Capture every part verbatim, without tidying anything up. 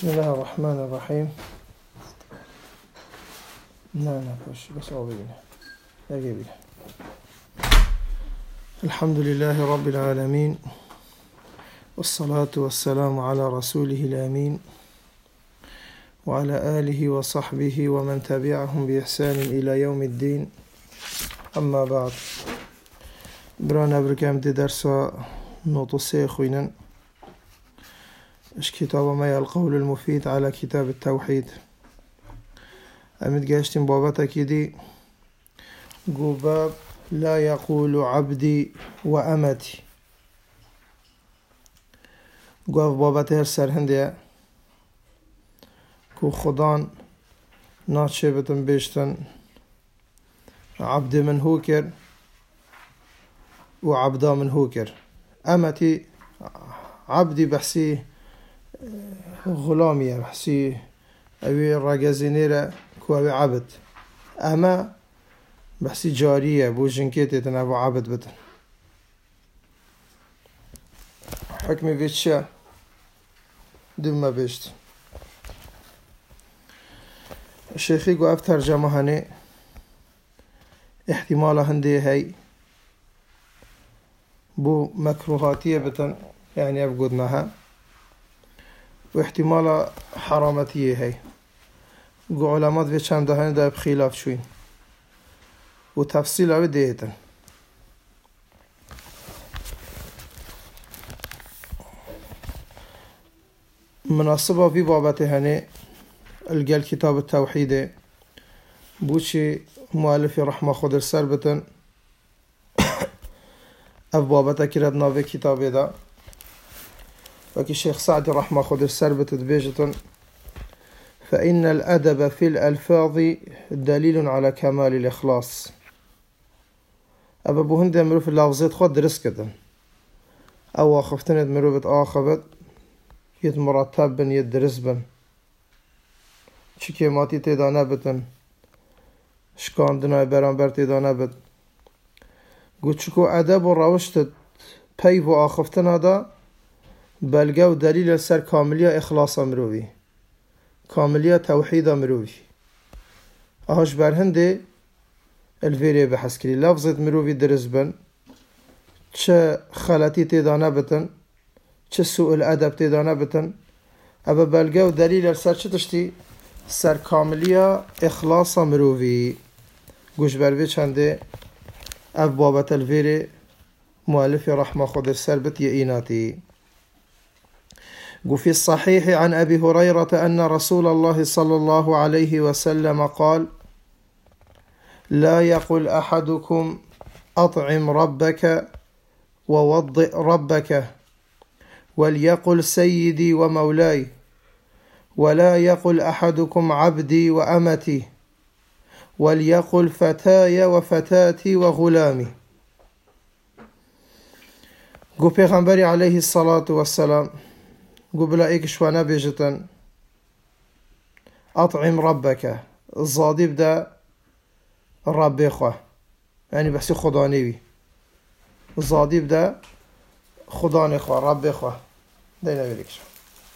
بسم الله الرحمن الرحيم. لا لا بس بس أوبينا أجيبنا. الحمد لله رب العالمين، والصلاة والسلام على رسوله الأمين وعلى آله وصحبه ومن تبعهم بإحسان إلى يوم الدين. أما بعد، برانا بركام دي درسا نوطسي خوينا إش كتاب ما القول المفيد على كتاب التوحيد. أمد قاشتين بابتا كيدي قباب لا يقول عبدي وأمتي. قاف بابتا هرسر هندية كو خدان ناتشبتن بيشتن عبد من هوكر وعبدا من هوكر. أمتي عبدي بحسي غلامية، بحسي أبي الرجازينيرة كو أبي عبد. أما بحسي جارية بو جنكيتي تنابو عبد بتن. حكمي بيتشا دم بيشت. الشيخي قو أفتر جمعاني احتمال هندي هاي بو مكروهاتية بتن، يعني أبقودناها، واحتمال حرامتية هاي قو علامات في چند دهاني دا بخلاف شوين وتفصيل اوي ديهتن. مناسبة في بابته هني القال كتاب التوحيد بوشي مؤلف رحمة خضر سربتن اف بابته كردنا في كتاب دا وكي الشيخ سعد رحمة خضر سربت بيجتن: فإن الأدب في الألفاظ دليل على كمال الإخلاص. أبا بوهند يمرو في اللفظات خود درس كدن أو آخفتن يدمرو بت آخبت يد مرتب بن يد درس بن چي كيماتي تيدانه بتن شكاندناي برانبر تيدانه بت قد شكو أدب و روشت پيف و آخفتن هذا بلغو دليل سر كاملية إخلاص مروي، كاملية توحيد مروي. أهاش برهنده الفيري بحث كري لفظة مروي درس بن چه خلطي تيدانه بتن چه سوء الأدب تيدانه بتن أبا بلغو دليل سر چه تشتي سر كاملية إخلاص مروي. قوش بروي چنده اف بابت الفيري مؤلف رحمة خضر سربت يئيناتي. وفي الصحيح عن أبي هريرة أن رسول الله صلى الله عليه وسلم قال: لا يقل أحدكم أطعم ربك ووضئ ربك، وليقل سيدي ومولاي، ولا يقل أحدكم عبدي وأمتي، وليقل فتاي وفتاتي وغلامي. قو پیغمبری عليه الصلاة والسلام قو بلا ايك شوانا بيجتن أطعم ربك الزادي بدا ربي خواه، يعني بحسي خداني بي الزادي بدا خداني خواه ربي خواه دينا بيليك شو.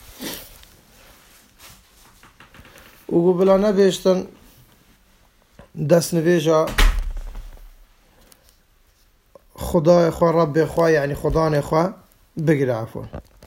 وقو بلا نبيجتن دست نویجا خدای خواه رب خواه، يعني خدای خواه بگیره عفوا.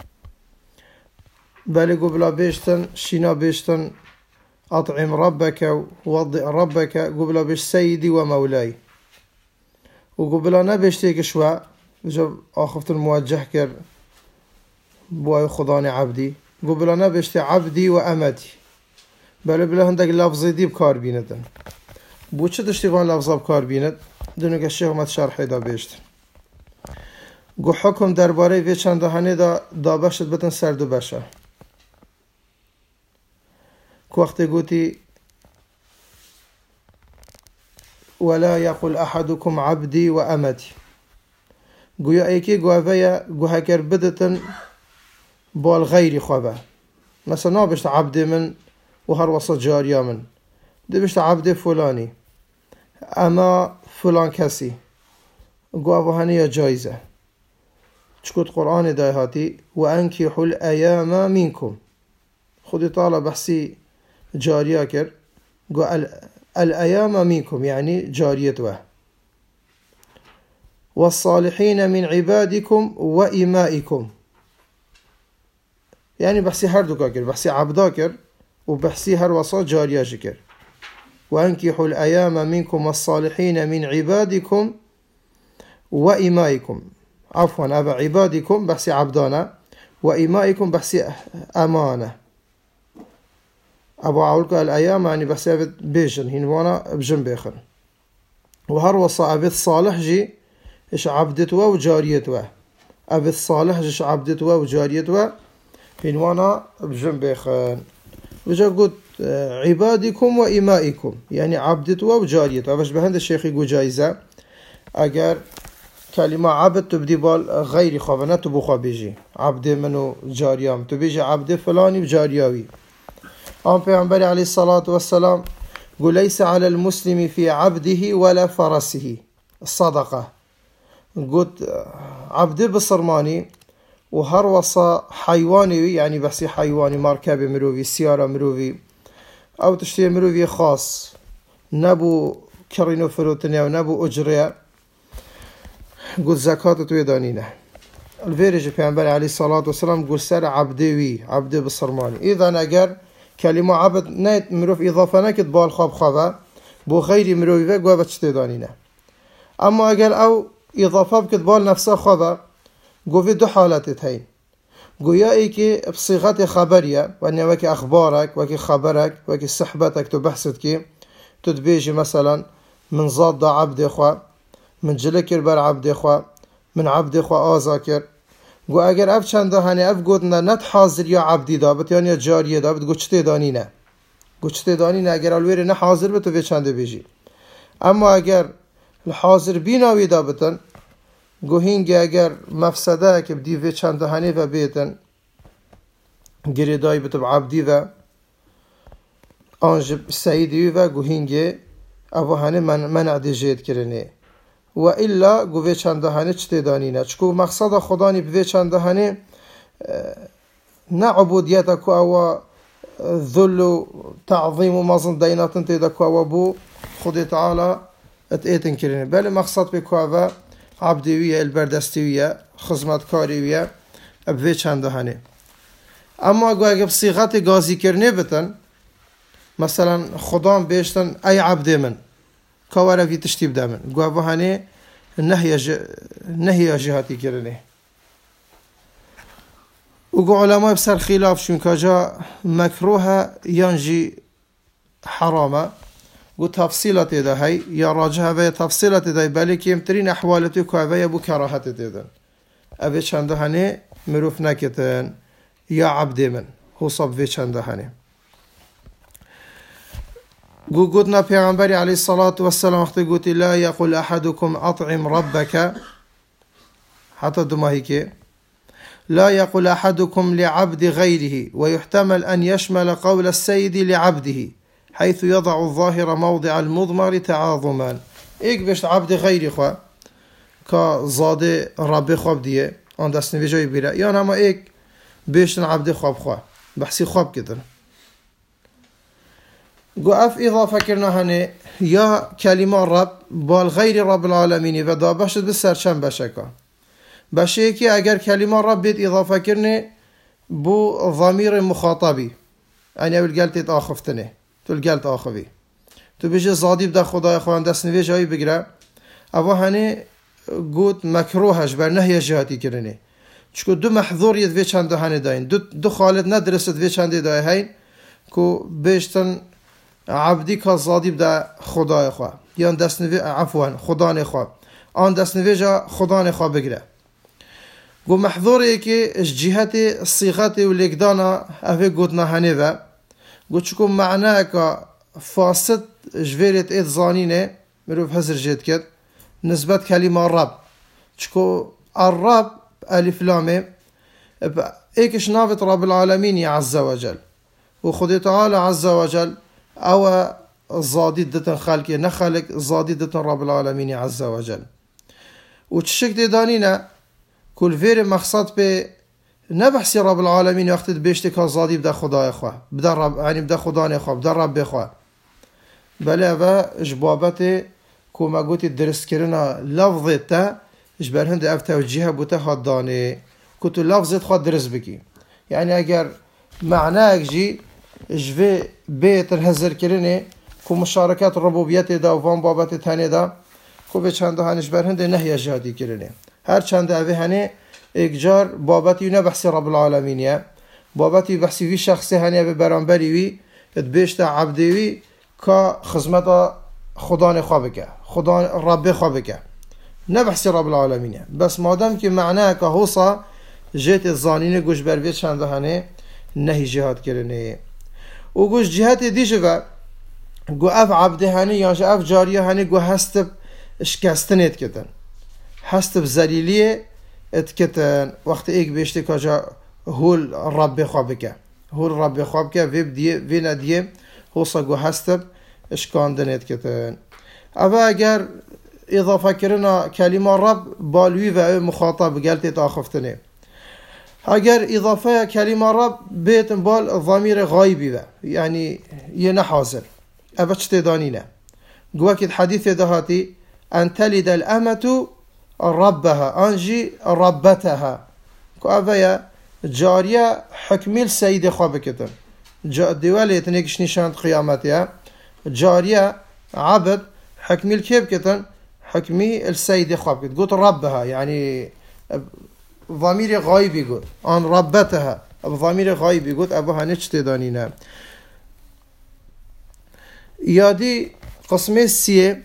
بله قو بلا بیشتن شینا بیشتن أطعم ربك ووضئ ربك، قو بلا بیش سيدي ومولاي. وقو بلا نبیشتی شوا بجا آخفت الموجه کر بواي خداني عبدي، قو بلا نبیشتی عبدي وأمتي. بله بلا هندك لفظي دي بكار بينتن. بو چه دشتی وان لفظا بکار بیند دونو که شیخ اومد شرحی دا بیشت. گو حکم درباره وی چند دهانه دا دا بخشت بتن سر دو بشه. که وقتی گوتی ولا يقول أحدكم عبدي وأمتي، گویا ایکی گوهوه گو هکر بدتن بال غیری خوابه، مثلا نابشت عبد من و هر وسط جاریا من، دي بشت عبد فلاني اما فلان كسي قوة هنية جايزة. چكوت قرآن دايهاتي وأنكحوا الأيام منكم خدي طالع بحسي جارية كر قو الأيام منكم يعني جارية وه والصالحين من عبادكم وإمائكم يعني بحسي هر دو كر بحسي عبدا كر وبحسي هر وصا جارية شكر وأنكحوا الأيام منكم والصالحين من عبادكم وإمائكم عفوا أبا عبادكم بحسي عبدانا وإمائكم بحسي أمانة أبو عولك الأيام يعني بحسي أبد بيجن هنوانا بجن بيخن وهر وصا أبد صالح جي إش عبدتوا وجاريتوا أبد صالح جي إش عبدتوا وجاريتوا هنوانا بجن بيخن وجا قلت عبادكم وإمائكم يعني عبدتوا وجاريتوا باش بهند الشيخ يقول جايزة أجر كلمة عبد تبدي بال غير خوانة تبو خوا بيجي عبد منو جاريام تبيجي عبد فلاني بجارياوي أم پیغمبر عليه الصلاة والسلام قل ليس على المسلم في عبده ولا فرسه الصدقة قلت عبد بصرماني وهر وصا حيواني يعني بحسي حيواني مركب مروفي سيارة مروفي أو تشتري مروفي خاص نبو كرينو فروتنيا ونبو أجريا قل زكاة تويدانينه الفيرج پیغمبر عليه الصلاة والسلام قل سر عبدي وي عبدي بصرماني إذا نقر كلمة عبد نيت مروف إضافة نكد بالخاب خابا بو غير مروفي قوة بتشتيدانينه أما أقل أو إضافة بكد بال نفسه خابا قو في دو حالات هين قو يا إيكي بصيغة خبرية وأنه وكي أخبارك وكي خبرك وكي صحبتك تبحثتك تدبيجي مثلا من ضاد عبد خوا من جلكر بر عبد خوا من عبد خوا آزاكر قو اگر اف چنده هنه اف گودنا نت حاضر یا عبدی دابت یا جاریه دابت گو چته دانی نه گو چته دانی نه اگر الویر نه حاضر بتو وی چنده بیجی اما اگر حاضر بیناوی دابتن گو هینگه اگر مفسده که بدی وی چنده هنه و بیتن گریدای بتو عبدی و آنجب سیدی و گو هینگه او هنه من منع دی جید کرنه و الا گوه چند دهانه چته دانینه چکو مقصد خدانی به چند دهانه نه عبودیت کو او ذل و تعظیم و مازن دیناتن تیدا کو او بو خود تعالی ات ایتن کرینه بله مقصد به کو او عبدیویه البردستیویه خدمتکاریویه به چند دهانه اما اگه بصیغت گازی کرنه بتن مثلا خدام بیشتن ای عبد من كوارا في تشتيب دامن قوابو هاني نهي ج... نهي جهاتي كرنه وقو علماء بسر خلاف شون كجا مكروها ينجي حرامة قو تفصيلات دا هاي يا راجها ويا تفصيلات دا بالي كيمترين احوالتي كوابا يبو كراهات دا ابي چند هاني مروف نكتن يا عبد من هو صب في چند هاني قلنا پیغمبر عليه الصلاة والسلام وقت قلت لا يقول أحدكم أطعم ربك حتى دماهيك لا يقول أحدكم لعبد غيره ويحتمل أن يشمل قول السيد لعبده حيث يضع الظاهر موضع المضمر تعاظما إيك بشت عبد غيري خوا كزاد رب خواب ديه آن دست نویجای بیره یا نما ایک بشتن عبد خواب خواه بحثی خواب کدن قو اف اضافه کرنا هنه یا کلمه رب بالغیر رب العالمینی و دا باشد بسر چند بشکا بشه که اگر کلمه رب بید اضافه کرنه بو ضمیر مخاطبی یعنی اول گلت آخفتنه تو گلت آخوی تو بشه زادی بده خدای خوان دست نویج هایی بگره اوا هنه گوت مکروهش بر نهی جهاتی کرنه چکو دو محظوریت وی چند هنه داین دو, دو خالد ندرست وی چند دای هین که بیشتن عبدی که زادی بده خدای خواه یا دست نویج عفوا خدای خواه آن دست نویج خدای خواه بگره گو محظوری که جهت صیغت و لگدانا اوه گوت نهنه و گو چکو معنی که فاسد جویرت اید زانینه مروف حضر جد کد نسبت کلمه رب چکو الرب الف لامه ایکش نافت رب العالمین عز وجل و خود تعالی عز وجل او زادی دتن خلقی نخلق زادی دتن رب العالمین عز وجل و چشک دی دانینه کل ویر مقصد به نبحثی رب العالمین وقتی بیشتر که زادی بده خدای خواه بده رب یعنی بده خدای خواه بده رب خواه بله و جبابت کوما گوتی درست کردن لفظت تا جبر هند اف توجیه بوده حدانه کتو لفظت خود درست بکی یعنی اگر معنی جی جوه بیت هزر کردنه کو مشارکت ربوبیت دا و وان بابت تنه دا کو به چند هنش بر هند نهی جهادی کردنه هر چند اوه هنه اگجار بابتی نه بحث رب العالمینیه بابتی بحثی وی شخصی هنه به برانبری وی اتبیشت عبدی وی که خدمت خدا خواه بکه خدا رب خواه بکه نه بحث رب العالمینیه بس مادام که معناه که حوصا جهت الظانین گوش بر بیت چند هنه نهی جهاد کردنه و گوش جهت دیشه و گو اف عبده هنه یا اف جاریه هنه گو هست شکستن ات کتن هست بزلیلیه ات کتن وقت ایک بیشتی که جا هول رب خواب که هول رب خواب که ویب دیه وی ندیه حوصا گو هست اشکاندن ات کتن اما اگر اضافه کرنا کلمه رب بالوی و مخاطب گلت آخفتنه اگر اضافه کلمه رب بیت بال ضمیر غایبی و یعنی یه نحاضر اما چطه دانینه گوکت حدیث دهاتی ان تلد الامة ربها انجی ربتها که اوه جاریه حکمیل سید خواب کتن دیوالی اتنیکش نشاند قیامتیه جاریه عبد حکمیل کیب کتن حکمی السید خواب کتن قلت ربها يعني ضمیر غایبی گفت آن ربتها ضمیر غایبی گفت ابو هنچ تدانینه یادی قسمه سیه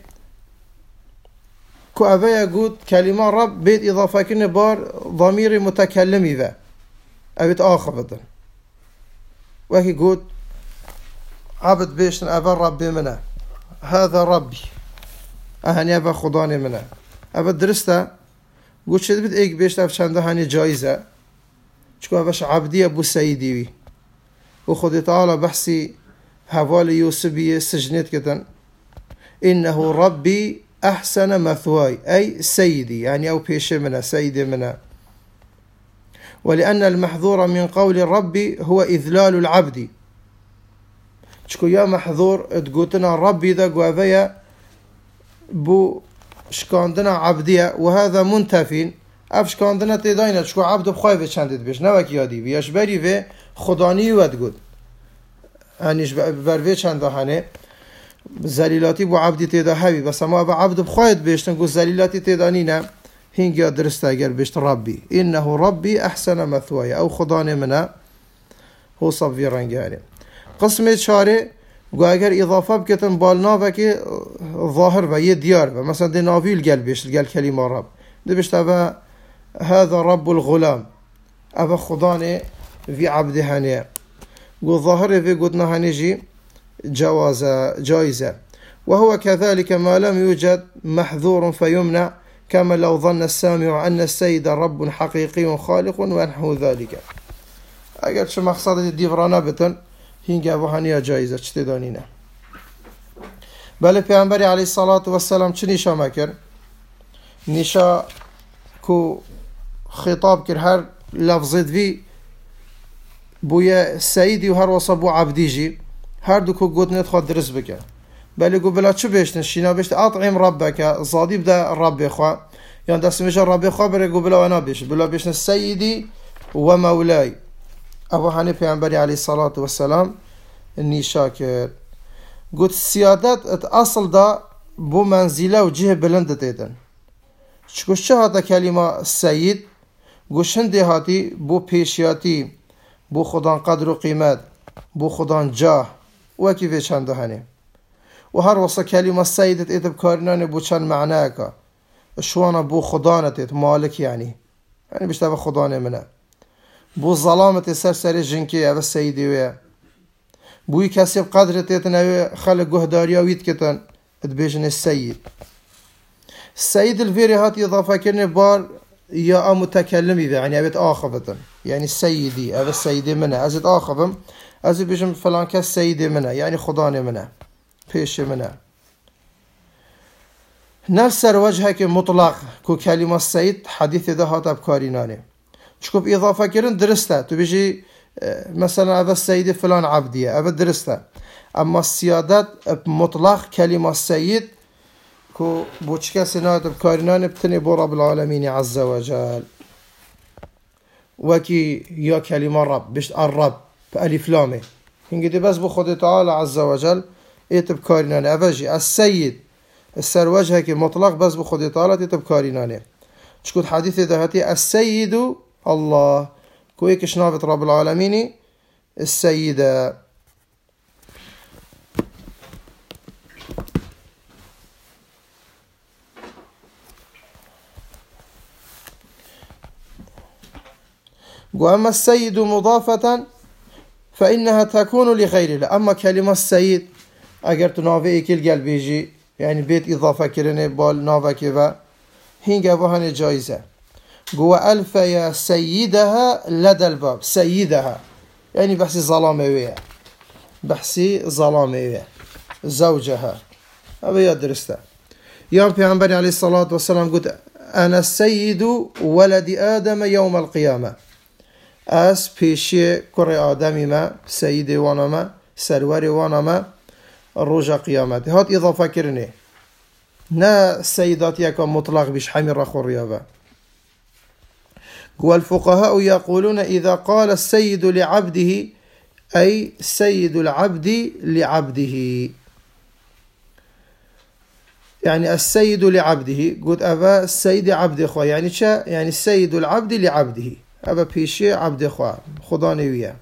که اوه گفت کلمه رب بیت اضافه کنه بار ضمیر متکلمی و اوید آخر بدن وكي قد عبد بيشتن أبا ربي منه هذا ربي أهني أبا خداني منه أبا درسته قد شد بد إيك بيشت أفشانده هني جايزة شكو أباش عبدي أبو سيدي وي وخد تعالى بحثي حوالي يوسبي سجنت كتن إنه ربي أحسن مثواي أي سيدي يعني أو بيش منه سيدي منه ولأن المحظور من قول الرب هو إذلال العبد شكو يا محظور تقولنا ربي ذا قوافيا بو شكاندنا عبدية وهذا منتفين اف شكاندنا تيداينا شكو عبد بخواي في چندت بيش نوك يادي بيش بري في خداني ودقود هنيش بروي چند هنه زليلاتي بو عبدي تيدا هبي بس اما ابا عبد بخواي بيش نقول زليلاتي تيدانينا هنگی درست اگر بشت ربي إنه ربي أحسن مثواي أو خداني منا هو صبي رنگاري قسم چاره گو اگر اضافه بکتن بالنا وكي ظاهر و يه ديار و مثلا دي نافيل قال بشت قال كلمة رب دي بشت أبا هذا رب الغلام أبا خداني في عبد هنيا گو ظاهر في قدنا هنيجي جوازة جائزة وهو كذلك ما لم يوجد محذور فيمنع كما لو ظن السامع أن السيد رب حقيقي خالق ونحو ذلك اگر چه مقصد دیورانا بتن هنگه وحنیا جایزه چه دانینه بله پیامبری علیه الصلاة والسلام چه نیشا مکر نیشا کو خطاب کر هر لفظت وی بویا سیدی و هر وصبو عبدی جی هر دو کو گوتنت خود درست بکن بله گو بلا چه بشتن شینا بشت اطعم ربک زادی بده رب خواه یعنی دست میشه رب خواه بره گو بلا انا بشت بلا بشتن سیدی و مولاي ابو حنیفه پیامبری علیه الصلاة والسلام نیشا کرد گوت سیادت ات اصل دا بو منزله و جه بلند دیدن چکوش چه هاتا کلمه سید گوشنده هاتی بو پیشیاتی بو خدان قدر و قیمت بو خدان جاه وکی وی چنده هنه و هر وصا كلمة سيدت ايت بكارنان بو چند معناك شوانا بو خدانت ايت مالك يعني يعني بيشتبه خدانه منه بو ظلامت سر سر جنكي او سيدي ويا بوي كسب قدرت ايت نوي خلق قهداريا ويت كتن اتبيجن السيد السيد الفيري هات اضافة كرني بار يا متكلمي يعني ابيت آخفتن يعني السيدي او السيدي منه ازت آخفم ازت بيجن فلان كس سيدي منه يعني خدانه منه پیش منه نفس سر وجهه که مطلق کو کلمه سید حدیث ده هات بکارینانه چکو إضافة كرن درسته تو بيجي مثلا هذا السيد فلان عبدية هذا درسته. أما السيادات مطلق كلمة السيد كو بوشكا سنات بكارنان بتني بو رب العالمين عز وجل. وكي يا كلمة رب بيشت الرب بألف لامه هنجي بس بو خد تعالى عز وجل ايتب كارنان أفجي السيد السر وجهك مطلق بس بو خد تعالى تيتب كارنانه. شكون حديث ذهتي السيد الله كويك شنافت رب العالمين السيدة. وأما السيد مضافة فإنها تكون لغير الله. أما كلمة السيد أجر تنافي كل قلب يجي يعني بيت إضافة كرني بال نافا كذا هنجا وهن جائزة. جوا ألف يا سيدها لدى الباب سيدها يعني بحسي ظلامية بحسي ظلامية زوجها أبي يدرسها. يوم پیامبر عليه الصلاة والسلام قلت أنا السيد ولد آدم يوم القيامة. أس پیشی کره آدمی ما سیدی وانا ما سروری وانا ما رجا قیامت هات إضافة کرنه نا سيداتي كان مطلق بش حمير رخور يابا. والفقهاء يقولون إذا قال السيد لعبده أي سيد العبد لعبده يعني السيد لعبده قلت أبا السيد عبد إخوة يعني شا يعني السيد العبد لعبده أبا بيشي عبد إخوة خداني وياه.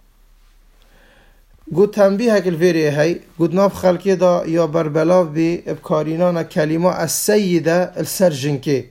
قلت تنبيهك الفيري هاي قلت ناف خلقي دا يا بربلاف بي بكارينانا كلمة السيدة السرجنكي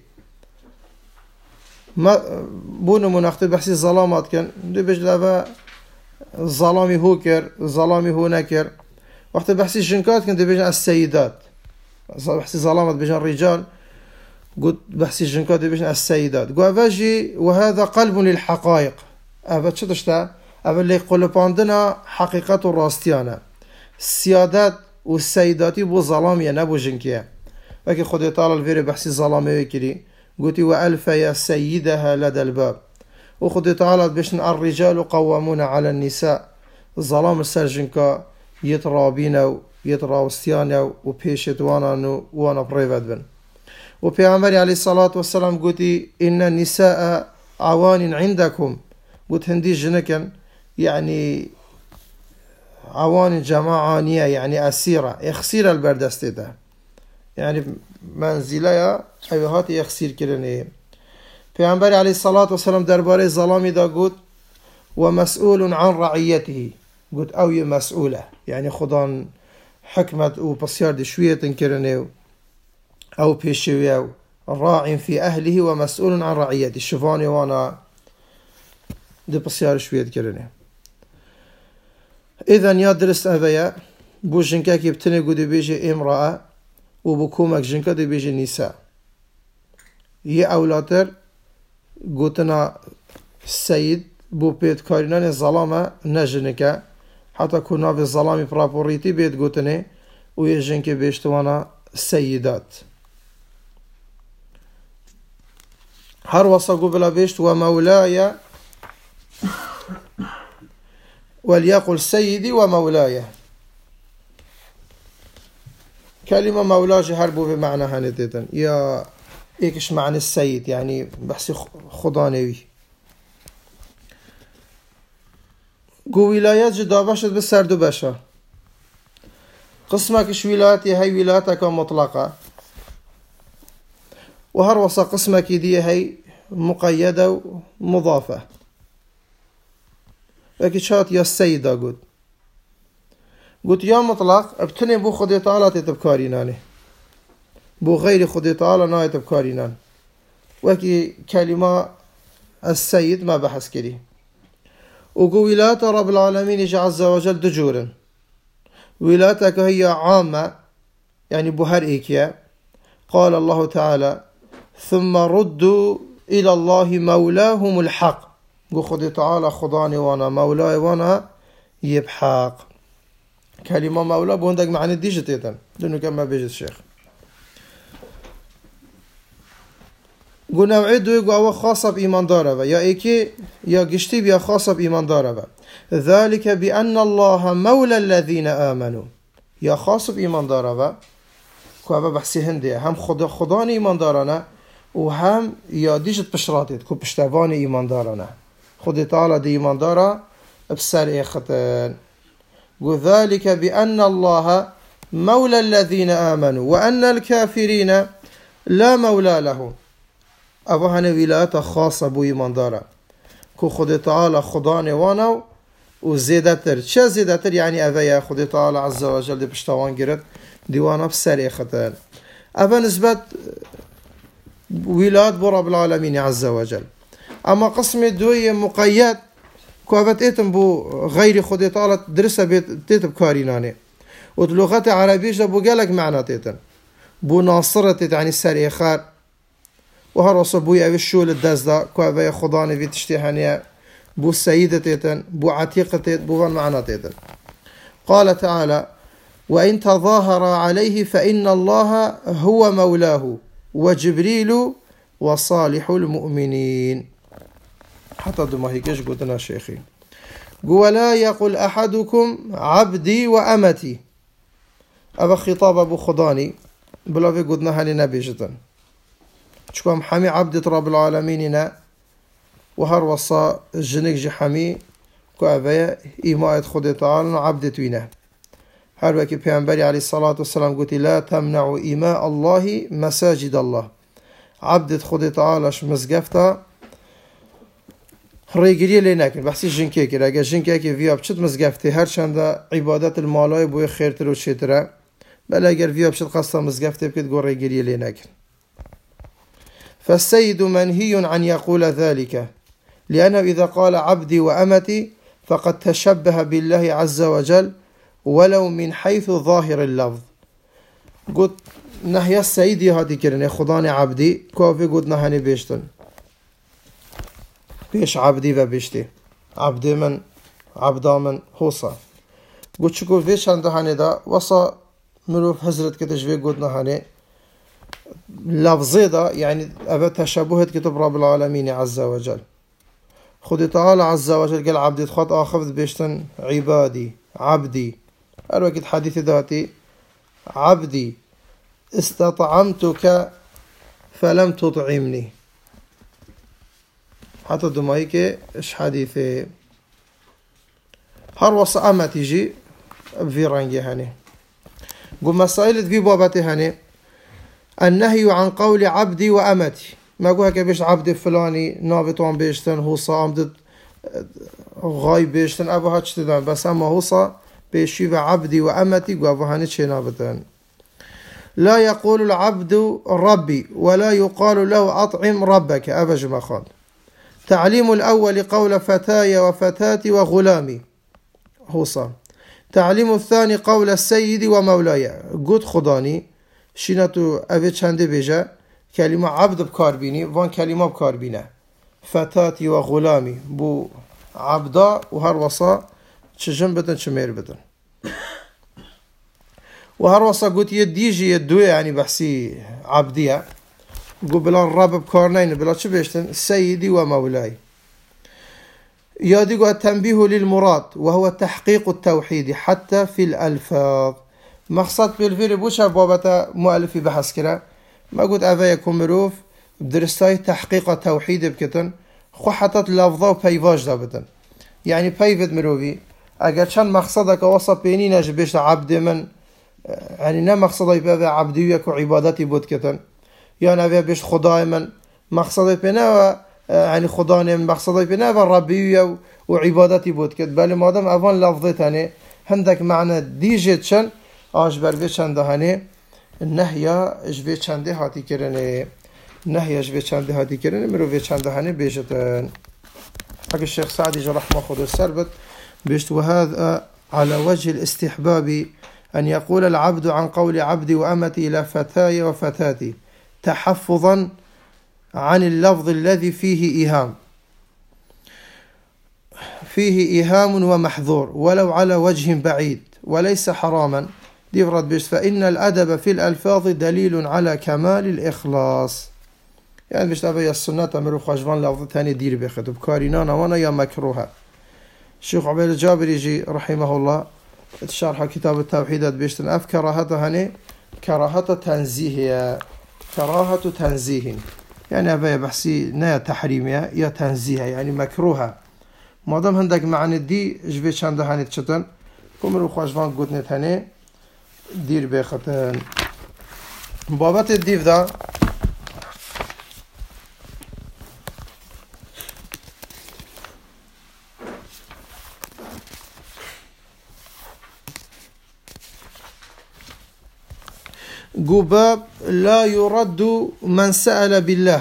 ما بونو مناخته بحثي الظلامات كان دو بجل أبا ظلامي هو كر ظلامي هو نكر وقت بحثي الجنكات كان دو بجل السيدات بحثي ظلامات بجل الرجال قلت بحثي الجنكات دو بجل السيدات قلت أفاجي وهذا قلب للحقائق أفا تشتشتا أفا اللي قلباندنا حقيقة الراستيانة السيادات والسيداتي بو ظلامية نبو جنكية لكن خد تعالى الفيري بحثي ظلامي وكري قلت وألف يا سيدها لدى الباب. وخد تعالى بشن الرجال قوامون على النساء ظلام السرجنكا يترابينو يتراوستيانو وبيشتوانانو وانا بريفاد بن. وبيعمري عليه الصلاة والسلام قلت إن النساء عوان عندكم قلت هندي جنكن يعني عوان جماعانية يعني أسيرة يخسير البردستي ده يعني منزلة حيوهات يخسير كرني. پیامبر عليه الصلاة والسلام درباره ظلامي دا قلت ومسؤول عن رعيته قلت أو مسؤولة يعني خدان حكمة وبصيار دي شوية تنكرني أو بيشوية راع في أهله ومسؤول عن رعيته شفاني وانا دي بصيار شوية تنكرني. إذن يدرس أبيا بو جنكا كي بتني قد بيجي امرأة وبكومك جنكا دي بيجي نساء يه أولاتر قوتنا السيد بو بيت كارينان الظلامة نجنكا حتى كنا في الظلامي برابوريتي بيت قوتني ويجنكي بيشتوانا السيدات هر وصقوا بلا بيشت ومولاي وليقل سيدي ومولاي كلمة مولاجي هربو بمعنى هندتن يا إيش معنى السيد يعني بحسي خدانوي قو ولايات جدا باشد بسردو باشا قسمك إش ولاياتي هاي ولاياتك مطلقة وهر وصا قسمك دي هاي مقيدة ومضافة لكن شات يا السيدة قلت قلت يا مطلق ابتني بو خدي تعالى تتبكاريناني بو غير خدي تعالى نايت بكارينان وكي كلمة السيد ما بحث كري وقو ولاية رب العالمين عز وجل دجورا ولايتك هي عامة يعني بهر إيكيا قال الله تعالى ثم ردوا إلى الله مولاهم الحق قو خدي تعالى خداني وانا مولاي وانا يبحق كلمة مولا بوندك معنى ديجة تيتن لأنه كما بيجي الشيخ گو نوعی دوی گو او خاصة بإيمان داره و یا ایکی یا گشتی بیا خاصة بإيمان داره و ذلك بأن الله مولى الذين آمنوا یا خاصة بإيمان داره و که او بحثی هنده هم خدا خدان ایمان دارانه و هم یادیشت پشراتید که پشتوان ایمان دارانه خود تعالی دی ایمان داره بسر ایختن گو ذلك بأن الله مولى الذين آمنوا وأن الكافرين لا مولى لهم او هنه ولایت خاصه بو ایمان داره که خود تعالی خدا نوانه و زیده تر چه زیده تر یعنی اوه خود تعالی عز و جل دی پشتوان گرد دیوانه بسر ایختن اوه نسبت ولایت بو رب العالمین عز و جل اما قسم دوی مقید که اوه ایتم بو غیر خود تعالی درسه بیت تیتب کارینانه و لغت عربیش ده بو گلک معنا تیتن بو ناصرت یعنی سر ایخار و هر وصل بوی اوی شول الدز دا که اوی خدا نوی تشتیحانیه بو سيدة تيتن بو عتيقة تيتن بو معنى تيتن قال تعالى وإن تظاهر عليه فإن الله هو مولاه وجبريل وصالح المؤمنين حتى دم هيكش قلتنا شيخي ولا يقول أحدكم عبدي وأمتي أبا خطاب أبو خضاني بلا في قلتنا هني نبيجتن شكوام حمي عبدة رب العالمين وهر وصا جنك جحمي كأبايا إيماء خد تعالى عبدة وينه هر وكي پیغمبر عليه الصلاة والسلام قلت لا تمنعوا إيماء الله مساجد الله عبدة خد تعالى مزقفتا ريگري ليناكن بحثي جنكي كده اگر جنكي كي فيها بچت مزقفتي هر چند عبادت المالای بوي خيرتر و چتره بل اگر فيها بچت قصة مزقفتي بكت قو ريگري ليناكن فالسيد منهي عن يقول ذلك لأنه إذا قال عبدي وأمتي فقد تشبه بالله عز وجل ولو من حيث ظاهر اللفظ قلت نهي السيدي هاتي كرني خداني عبدي كوفي قلت نهاني بيشتن بيش عبدي وبيشتي عبدي من عبدا من حوصا قلت شكو فيش عندهاني دا وصا مروف حزرت كتجوي قلت نهاني لفظي دا يعني أبا تشبهت كتب رب العالمين عز وجل خد تعالى عز وجل قال عبدي تخط آخفت بيشتن عبادي عبدي الوقت حديث ذاتي عبدي استطعمتك فلم تطعمني حتى دمائك ايش حديثي هر وص أما تيجي في رنجي هاني قم مسائل في بابتي هاني النهي عن قول عبدي وأمتي ما قوها كبيش عبد فلاني نافتوان بيشتن هو صامدت غاي بيشتن أبو هاتشتدان بس أما هو صا بيشيف عبدي وأمتي قوها هاني نافتان لا يقول العبد ربي ولا يقال له أطعم ربك أبا جمخان تعليم الأول قول فتاي وفتاتي وغلامي هو صا تعليم الثاني قول السيد ومولاي قد خداني شيناتو أبي چنده بيجا كلمة عبد بكار بيني وان كلمة بكار بينه فتاتي وغلامي بو عبدا وهر وصا چجن بدن چمير بدن وهر وصا قلت يديجي يدوي يعني بحسي عبدية قل بلا الرب بكارنين بلا چه بيشتن سيدي ومولاي يادي قل التنبيه للمراد وهو تحقيق التوحيد حتى في الألفاظ مقصد بالفير بوشا بابتا مؤلفي بحث كرا ما قلت أفا يكون مروف بدرستاي تحقيق توحيد بكتن خو حتت لفظة و بيواج دابتن يعني بيفت مروفي اگر چند مقصدك وصا بيني ناج بيشت عبد من يعني نا مقصدي بابا عبديك و عبادتي بود كتن يعني أفا بيشت خداي من مقصدي بينا يعني خداني من مقصدي بينا ربي و عبادتي بود كت بل مادم أفان لفظة تاني هندك معنى ديجت شن آج بر وی چنده هنه نهیا جوی چنده هاتی کرنه نهیا جوی چنده هاتی کرنه مرو وی چنده هنه بیشتن اگه الشيخ سعدي جل رحمه خود السربت بيشت وهذا على وجه الاستحباب أن يقول العبد عن قول عبدي وأمتي إلى فتاي وفتاتي تحفظا عن اللفظ الذي فيه إيهام فيه إيهام ومحظور ولو على وجه بعيد وليس حراما ديفرد بيش فإن الأدب في الألفاظ دليل على كمال الإخلاص يعني بيشت أبي السنة أمر خواجبان لفظ ثاني دير بخد بكارينا نوانا يا مكروها. الشيخ عبيد الجابر يجي رحمه الله شرح كتاب التوحيد بيشتن أف كراهته هني كراهة تنزيه كراهة تنزيه يعني أبي بحسي نا تحريمية يا تنزيه يعني مكروها ما دام هندك معنى دي جبت شنده هني تشتن كمرو خواجبان قلتني هني دير بختن بابت الديف ده قباب لا يرد من سأل بالله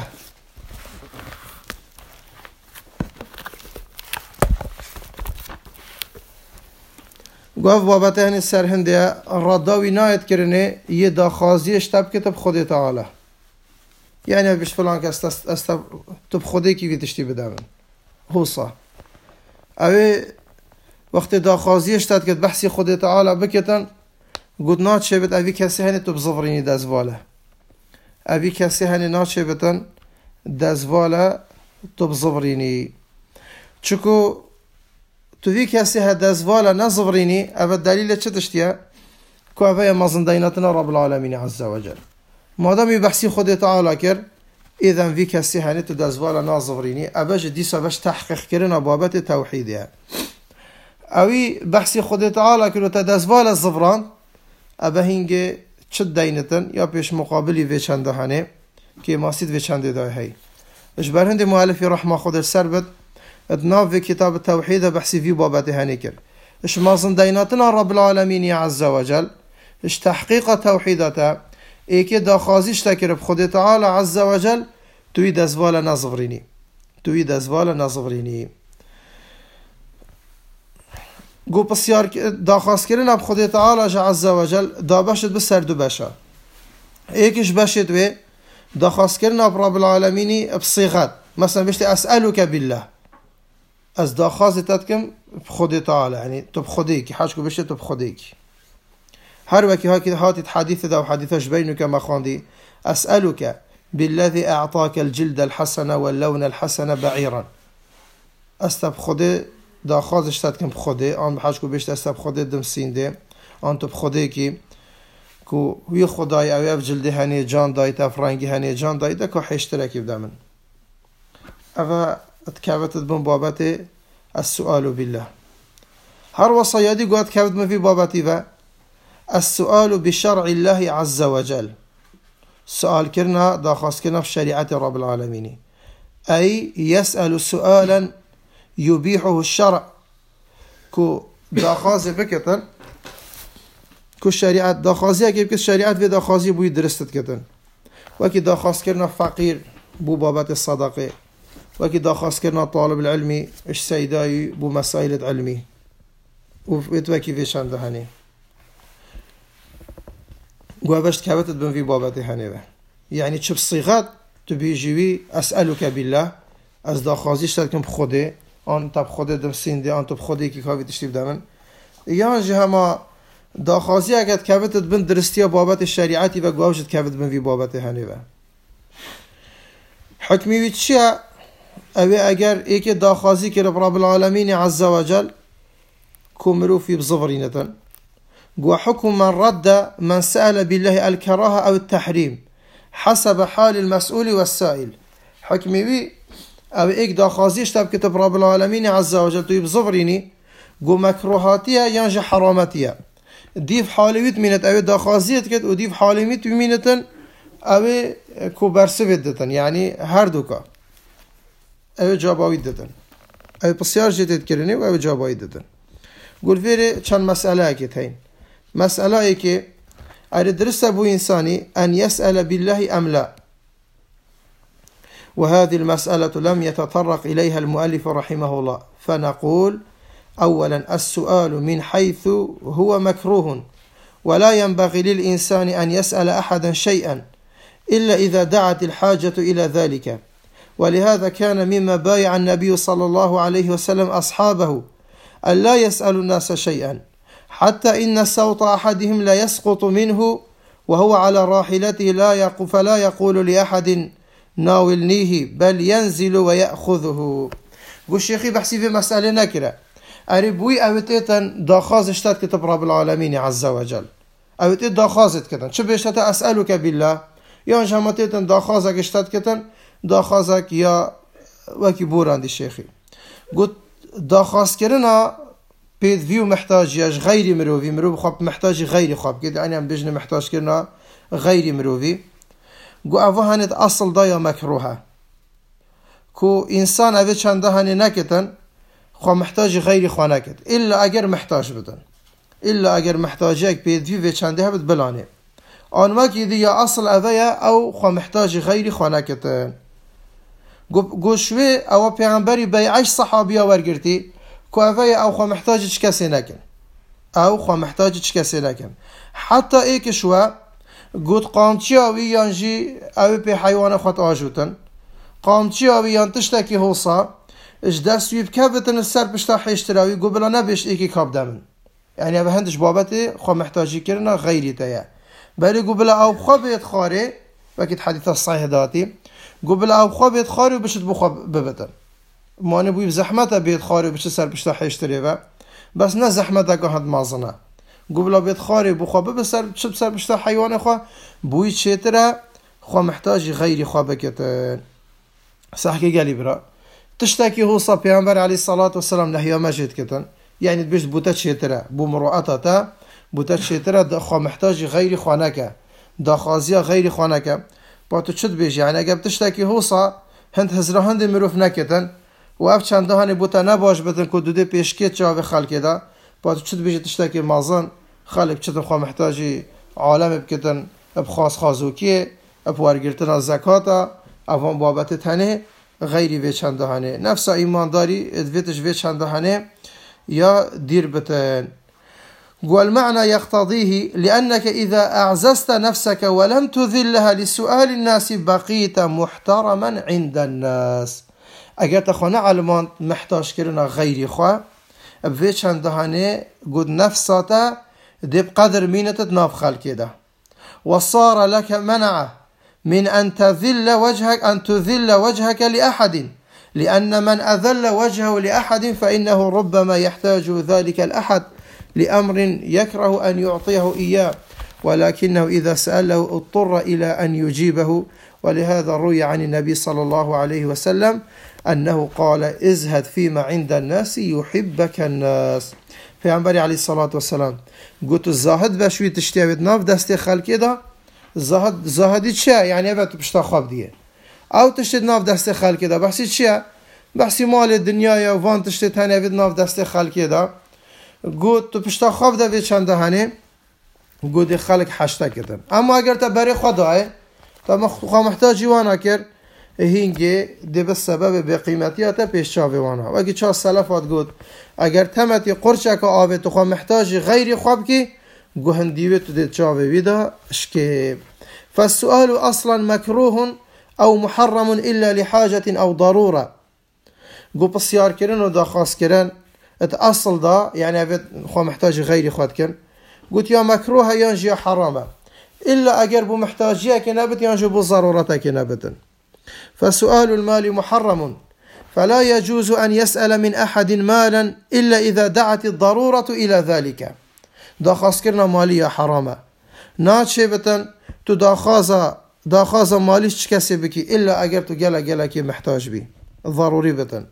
قاف بابته هني سر هندية رداوي نايت كرنه يدا خازي اشتاب كتب خده تعالى يعني بيش فلان كاست استب تب خده كي تشتي بدامن هو صح اوه وقت دا خازي اشتاب كتب بحثي خده تعالى بكتن قد نات شبت اوی کسی هنی تو بزفرینی دزواله اوی کسی هنی نات شبتن دزواله تو بزفرینی چکو تو وی کسی ها دزواله نزفرینی او دلیل چه تشتیه که اوی مزندیناتنا رب العالمین عز وجل مادامی بحثی خود تعالی کر اذن وی کسی هنی تو دزواله نزفرینی اوش دیسا وش تحقیق کرن بابت توحیده اوی بحثی خود تعالی کر و تا دزواله زفران ابا هنگه چه دینتن یا پیش مقابلی وی چنده هنه که ماسید وی چنده دای هی اش برهند مؤلفی رحمه خود سر بد ادناف وی کتاب التوحید بحثی وی بابت هنه کر اش مازن دیناتنا رب العالمین عز وجل اش تحقیق توحیدتا ایکی دا خازیش تکر بخود تعالی عز وجل توی دزوال نظفرینی توی دزوال نظفرینی گو بسیار داخواست کردن اب خدا تعالی عز وجل دا باشد به سر دو باشد یکیش باشد و داخواست کردن اب رب العالمینی بصیغت مثلا بشتی اسألوک بالله از داخواست تدکم بخدا تعالی یعنی تو بخدایی که حاج کو بشتی تو بخدایی که هر وکی ها که هاتید حدیث دا و حدیثش بینو که ما خواندی اسألوک بالذي اعطاك الجلد الحسن واللون الحسن بعيرا استب خدا دا خازش تد کم بخوده آن بحاج کو بیشت است بخوده دم سینده آن تو بخوده کی کو وی خدای اوی اف جلده هنی جان دایت اف رنگی هنی جان دایت که حشترکی بدمن اوا اتکابت بن بابت السؤال بالله هر وصیادی گوید کابت مفی بابتی و السؤال بشرع الله عز وجل سؤال کرنا دا خاص کرنا في شريعة رب العالمين أي يسأل سؤالا يبيحه الشرع كو داخازي بكتن كو الشريعة داخازي اكيب كس الشريعة في داخازي بوي درستت كتن وكي داخاز كرنا فقير بو بابات الصدقة وكي داخاز كرنا طالب العلمي اش سيداي بو مسائل علمي وكي في شان دهاني قوابشت كابتت بن في بابات هاني يعني تشب صيغات تبيجيوي أسألك بالله از داخازيش تدكم بخوده آن تب خوده دم سینده آن تب خوده که کافی تشتیب دامن یان جه هما داخازی اگه کابتت بن درستی بابت شریعتی و گوشت کابت بن وی بابت هنی و حکمی وی چیه اوی اگر ایک داخازی که رب العالمین عز وجل کمرو فی بزفرینتن قو حكم من رد من سأل بالله الكراهة أو التحريم حسب حال المسؤول والسائل حكمي بي أو إيك داخازيش تاب كتب رب العالمين عز وجل توي بزفريني قو مكروهاتيها ينجي حراماتيها ديف حالويت مينت أو داخازيت كت وديف حالويت مينتن أو كو برسفت دتن يعني هردوكا أو جاباويت دتن أو بسيار جتت كرني و أو جاباويت دتن قول فيري چند مسألة كتين مسألة كي أردرس أبو إنساني أن يسأل بالله أم لا وهذه المسألة لم يتطرق إليها المؤلف رحمه الله فنقول أولا السؤال من حيث هو مكروه ولا ينبغي للإنسان أن يسأل أحدا شيئا إلا إذا دعت الحاجة إلى ذلك ولهذا كان مما بايع النبي صلى الله عليه وسلم أصحابه أن لا يسأل الناس شيئا حتى إن صوت أحدهم لا يسقط منه وهو على راحلته لا يقول فلا يقول لأحد ناولنيه بل ينزل ويأخذه. قو الشيخي بحسي في مسألة نكرة أريبوي أوتيتن داخاز اشتاد كتب رب العالمين عز وجل أوتيت داخازت كتن شو بيشتات أسألك بالله يا جماعتين داخازك اشتاد كتن داخازك يا وكي بوران دي الشيخي قلت داخاز كرنا بيد فيو محتاج ياش غيري مروفي مروف خواب محتاج غيري خواب كده يعني هم بيجن محتاج كرنا غيري مروفي قو أفو هانت أصل دايا مكروها كو إنسان أبي چنده هاني نكتن خو محتاج غيري خوا نكت إلا أجر محتاج بدن إلا أجر محتاجك بيد فيو چنده هبت بلانه آن ما كيدي يا أصل أبيا أو خو محتاج غيري خوا نكتن قو شوي أو پیغمبری بیعش صحابيا ورگرتي كو أبيا أو خو محتاج چ کسی نکن أو خو محتاج چ کسی نکن حتى إيك شوى قد قامتي أوي ينجي أوي بي حيوان خوات آجوتن قامتي أوي ينتشتكي هوصا اش دست ويبكابتن السر بشتا حيشتراوي قو بلا نبش إيكي كاب دمن يعني أبا هندش بابتي خو محتاجي كرنا غيري تايا بلي قو بلا أو خو بيت خاري وكيد حديثة الصحيح داتي قو بلا أو خو بيت خاري وبشت بخو ببتن ماني بوي بزحمتا بيت خاري وبشت سر بشتا حيشتريوا بس نه زحمتا كهد مازنا قبل بيت خاري بخوا بسر شو بسر بشتا حيوان خوا بوي تشيترا خوا محتاج غيري خوا بكتن صحكي قالي برا تشتكي هو صا بيامبر عليه الصلاة والسلام نهي مجد كتن يعني تبيش بوتا تشيترا بو مروءاتا بوتا تشيترا خوا محتاج غيري خوانكا دا خازيا غيري خوانكا باتو تشد بيش يعني اگه تشتكي هو صا هند هزرا هند مروف نكتن و اف چنده هنی بوتا نباش بدن که دوده پیشکیت جاوه خلقه دا باید چود بیجه تشتاکی مازن خلق چطور خواه محتاجی عالم بکتن بخواست خازوکیه بوارگرتن از زکاتا اوان بابت تنه غیری وی چنده هنه نفس ایمانداری ادویتش وی چنده هنه یا دیر بتن والمعنى يقتضيه لأنك إذا أعززت نفسك ولم تذلها لسؤال الناس بقيت محترما عند الناس. اگر تخانه علمان محتاج کرنا غیری خواه بوی چنده هنه قد نفساتا دي بقدر مينتت ناف خلقه ده وصار لك منع من أن تذل وجهك أن تذل وجهك لأحد لأن من أذل وجهه لأحد فإنه ربما يحتاج ذلك الأحد لأمر يكره أن يعطيه إياه ولكنه إذا سأله اضطر إلى أن يجيبه. ولهذا روي عن النبي صلى الله عليه وسلم أنه قال ازهد فيما عند الناس يحبك الناس. پیامبر علیه الصلاة والسلام قلت الزاهد بشوی تشتیابید ناف دست خلقی دا زاهد زاهدی چیه؟ یعنی اوه تو پشتا خواب دیگه او تشتید ناف دست خلقی دا بحثی چیه؟ بحثی مال دنیای و وان تشتید هنوید ناف دست خلقی دا قلت تو پشتا خواب دا وید چنده هنه قلت خلق حشتا کردن اما اگر تا بری خدای تا خواه محتاجی وانا کرد هینگه ده به سبب به قیمتیاتا پیش چاوه وانا و اگه چا سلفات گود اگر تمتی قرچه که آوه تو خواه محتاجی غیری خواب که گوهندیوه تو ده چاوه ویدا اشکه. فالسؤال اصلا مکروه او محرم الا لحاجة او ضرورة. گو بسیار کرن و دا خاص کرن ات اصل دا يعني اوه خواه محتاجی غیری خواد کن گوت یا مکروه یانج یا حرامه الا اگر بو محتاجیه که نبت یانج بو ضرورته که نبتن. فسؤال المال محرم فلا يجوز أن يسأل من أحد مالا إلا إذا دعت الضرورة إلى ذلك. داخاز كرنا مالية حرامة ناتشي بتن تو داخاز داخاز ماليش كسي بكي إلا أجر تو جلا جلا كي محتاج بي ضروري بتن.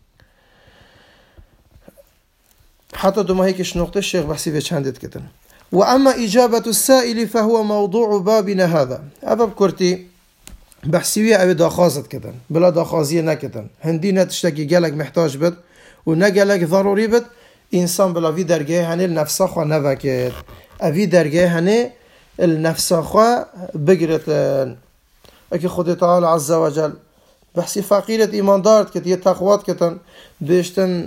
حتى دو ما هيكش نقطة الشيخ بحسي في چندت كتن. وأما إجابة السائل فهو موضوع بابنا هذا. أبا بكرتي بحثیوی اوی داخازت کردن بلا داخازیه نکردن هندی نتشتکی گلک محتاج بد و نه گلک ضروری بد انسان بلا وی درگاه هنه النفسا خواه نوکد اوی درگاه هنه النفسا خواه بگرتن. اکی خود تعالی عز و جل بحثی فقیرت ایمان دارد کد یه تقوات کردن بیشتن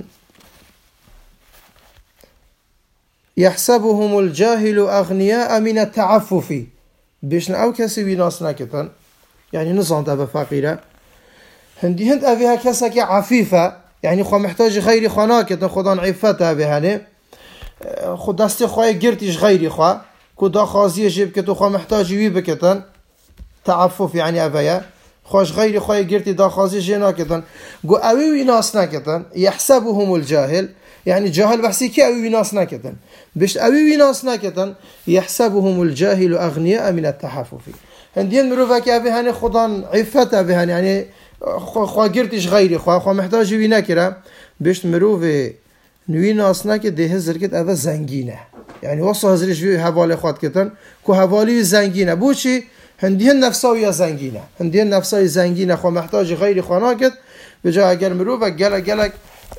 يحسبهم الجاهل أغنياء من التعفف بیشتن او کسی وی ناس نکردن يعني نظام تبع فقيرة هندي هند أبيها كسك عفيفة يعني خو محتاج غيري خناك تاخذان عفتها بهني خود دست خوای گرتیش غیری خواه که دا خازی جیب که تو خواه محتاجی وی بکتن تعفف يعني أبيها خوش غير خوي جرتي داخازي جنا كتن جو أوي ناس نكتن يحسبهم الجاهل يعني جاهل بحسي كي أوي ناس نكتن بش أوي ناس نكتن يحسبهم الجاهل أغنياء من التحفف هندين مروفا كي أبي هني خدان عفتا بهن يعني خوا جرتيش غيري خوا خوا محتاج وينا كرا بيش مروفي نوي ناس نكت ده هزر كت أبا زنجينه يعني وصل هزرش في حوالي خود كتن كو حوالی زنگینه بوچی هندیه نفسایی زنگینه هندیه نفسایی زنگینه خو محتاج غیری خوانا کد بجا اگر مرو و گله گله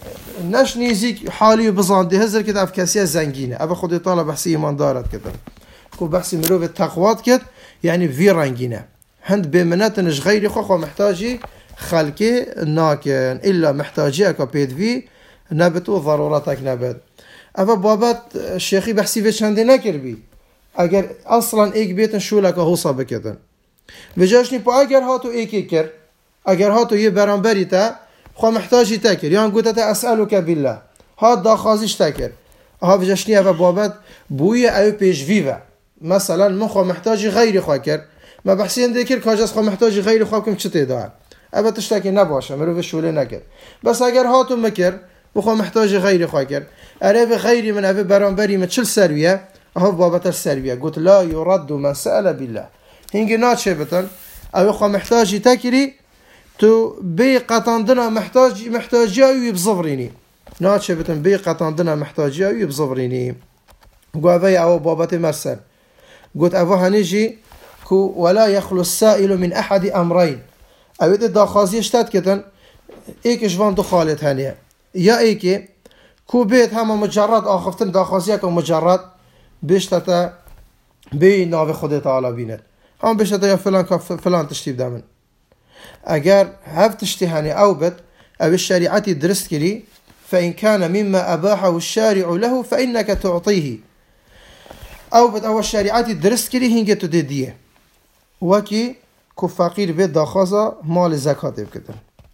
نش نیزی حالی بزانده هزر کد اف کسی زنگینه اف خود طالب بحثی ایمان دارد کدن کو بحثی مرو و تقوات کد یعنی وی رنگینه هند بمنات نش غیری خو خو محتاجی خلقی ناکن الا محتاجی اکا پیدوی نبت و ضرورتک نبت اما بابت شیخی بحثی به چنده نکر بی اگر اصلا ایک بیتن شولک حوصا بکدن و جاشنی پا اگر هاتو ایکی کر اگر هاتو یه برانبری تا خوا محتاجی تکر یان گوتا تا اسألو که بالله هات داخازیش تکر ها و جاشنی اما بابت بوی او پیشوی و مثلا من خوا محتاجی غیری خوا کر ما بحثی انده کر کاجاز خوا محتاجی غیری خوا کم چه تیدار اما تشتاکی نباشه مرو شوله نکر بس اگر هاتو مکر بخوا محتاج غیری خواه کرد اره غیری من اوه برانبری من چل سرویه اهو بابتر سرویه گوت لا یرد من سأل بالله هنگی ناچه بتن اوه خواه محتاجی تکری تو بی قطاندنا محتاج محتاجی اوی بزفرینی ناچه بتن بی قطاندنا محتاجی اوی بزفرینی گو اوه اوه بابت مرسل گوت اوه هنیجی کو ولا يخلو السائل من احد امرين اوه ده داخازیش تد کتن ایکش وان دو خالت هنیه یا ای که کو بیت همه مجرد آخفتن داخازیه که مجرد بیشتر بی ناو خود تعالی بیند هم بیشتر یا فلان که فلان تشتیب دامن اگر هف تشتیهانی او بد او الشریعتی درست کری فإن كان مما أباحه الشارع له فإنك تعطيه او بد او الشریعتی درست کری هنگه تو دیدیه وکی که فقیر بید داخازه مال زکات بکدن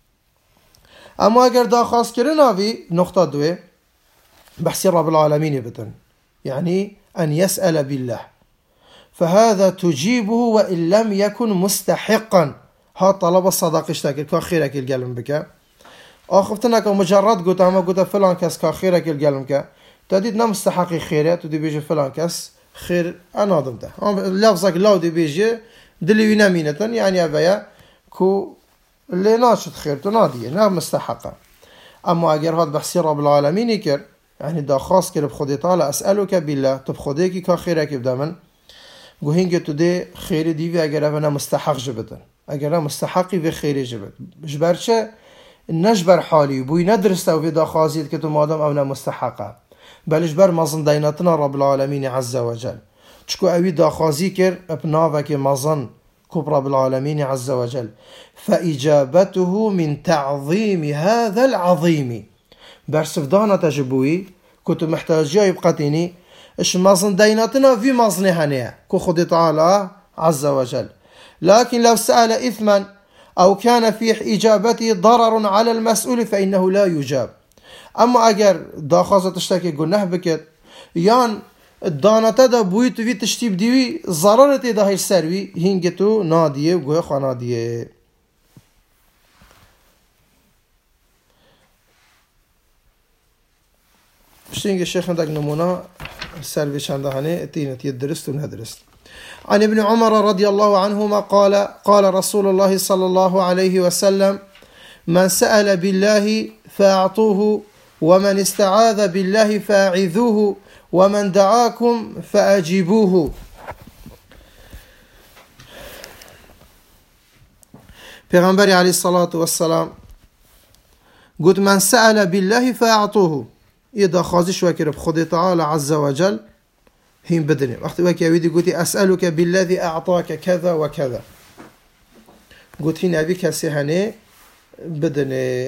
اما اگر داخواست کرن آوی نقطه دوه بحثی رب العالمین بتن يعني أن يسأل بالله فهذا تجيبه وإن لم يكن مستحقا ها طلب الصداق اشتاكل كاخيرك القلم بك آخفتنك مجرد قلت اما قلت فلان كس كاخيرك القلم بك تديد نمستحقي خيرات تدي بيجي فلان كس خير أنا ضمته لفظك لا دي بيجي دلي نمينة يعني أبايا كو اللي ناشط خيرته ناديه نه مستحقه اما اگر هات بحثی رب العالمین کر يعني دا خاص كر بخودي تعالى أسألك بالله تب خودي كا خيرك بدمن گوهینگ تو ده خیر دیوی اگر اونا مستحق جبتن اگر مستحقی و خیر جبت جبرچه نجبر حالی بوی ندرسته و دا خازید که تو مادم اونا مستحقه بلش بر مزن دیناتنا رب العالمین عز وجل چکو اوی دا خازی کر ابناوه که مزن كب رب العالمين عز وجل فإجابته من تعظيم هذا العظيم برسف دانا تجبوي كنت محتاجة يبقتيني اش مازن ديناتنا في مازن هنية كو خد تعالى عز وجل لكن لو سأل إثما أو كان في إجابته ضرر على المسؤول فإنه لا يجاب أما أجر داخازة تشتكي قلناه بكت يان دانتا دا بوی تو وی تشتیب دیوی ضرارت دا هیچ سروی هنگه تو نادیه و گوه خوانادیه بشتینگه شیخ ندک نمونا سروی چنده هنه تینت درست و ندرست عن ابن عمر رضي الله عنهما قال قال رسول الله صلى الله عليه وسلم من سأل بالله فأعطوه ومن استعاذ بالله فأعذوه ومن دعاكم فأجيبوه پیغمبر علیه الصلاة والسلام قلت من سأل بالله فأعطوه إذا خازش وكر بخد تعالى عز وجل هم بدني وقت وكي أودي قلت أسألك بالذي أعطاك كذا وكذا قلت هنا أبي كسيهني بدني